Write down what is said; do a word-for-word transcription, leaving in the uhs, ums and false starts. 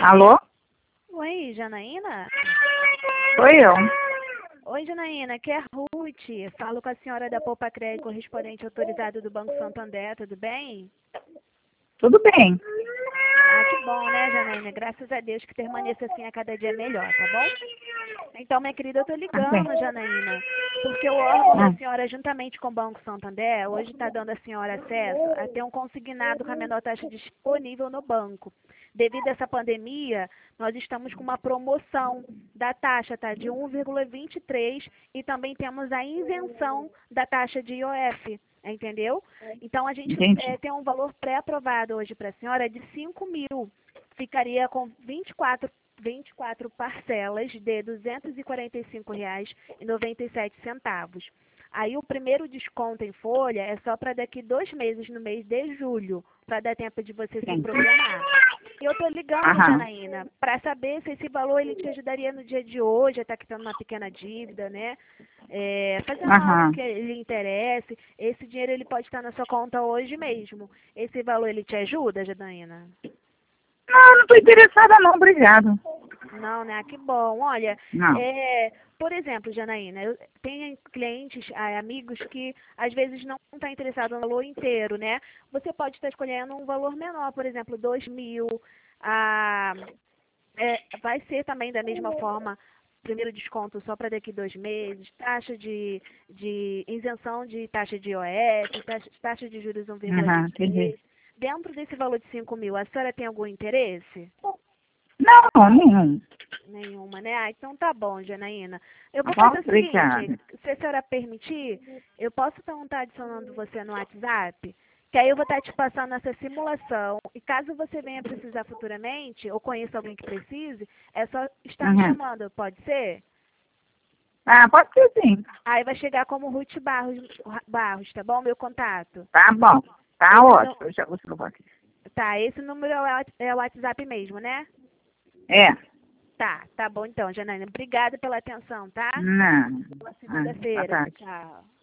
Alô? Oi, Janaína? Sou eu. Oi, Janaína, aqui é a Ruth. Falo com a senhora da Poupa Crédito, correspondente autorizado do Banco Santander, tudo bem? Tudo bem. Ah, que bom, né, Janaína? Graças a Deus que permaneça assim a cada dia melhor, tá bom? Então, minha querida, eu tô Tá bem. ligando, Janaína, porque o órgão da Hum. senhora, juntamente com o Banco Santander, hoje está dando à senhora acesso a ter um consignado com a menor taxa disponível no banco. Devido a essa pandemia, nós estamos com uma promoção da taxa, tá? De um vírgula vinte e três e também temos a isenção da taxa de I O F, entendeu? Então, a gente Entendi. eh, tem um valor pré-aprovado hoje para a senhora de cinco mil. Ficaria com vinte e quatro vinte e quatro parcelas de duzentos e quarenta e cinco reais e noventa e sete centavos. Aí o primeiro desconto em folha é só para daqui dois meses, no mês de julho, para dar tempo de você se Sim. programar. E eu estou ligando, Aham. Janaína, para saber se esse valor ele te ajudaria no dia de hoje, está quitando uma pequena dívida, né? É, fazendo algo Aham. que lhe interesse. Esse dinheiro ele pode estar na sua conta hoje mesmo. Esse valor ele te ajuda, Janaína? Não, eu não estou interessada não, obrigado. Não, né? Que bom. Olha, Não. é, por exemplo, Janaína, eu tenho clientes, ah, amigos que às vezes não estão interessados no valor inteiro, né? Você pode estar escolhendo um valor menor, por exemplo, dois mil. Ah, é, vai ser também da mesma forma, primeiro desconto só para daqui dois meses, taxa de, de isenção de taxa de I O F, taxa, taxa de juros Aham, entendi. um vírgula vinte e três. Dentro desse valor de cinco mil, a senhora tem algum interesse? Não, nenhum. Nenhuma, né? Ah, então tá bom, Janaína. Eu Tá vou bom? fazer o seguinte, Obrigada. se a senhora permitir, eu posso então estar adicionando você no WhatsApp, que aí eu vou estar te passando essa simulação. E caso você venha precisar futuramente, ou conheça alguém que precise, é só estar me Uhum. chamando, pode ser? Ah, pode ser sim. Aí vai chegar como Ruth Barros, Barros, tá bom? Meu contato. Tá bom. Tá Esse nu- ótimo. Eu já vou salvar aqui. tá, esse número é o Whats- é o WhatsApp mesmo, né? É. Tá, tá bom então, Janaína. Obrigada pela atenção, tá? Não. Boa Ah, boa segunda-feira. tarde. Tchau.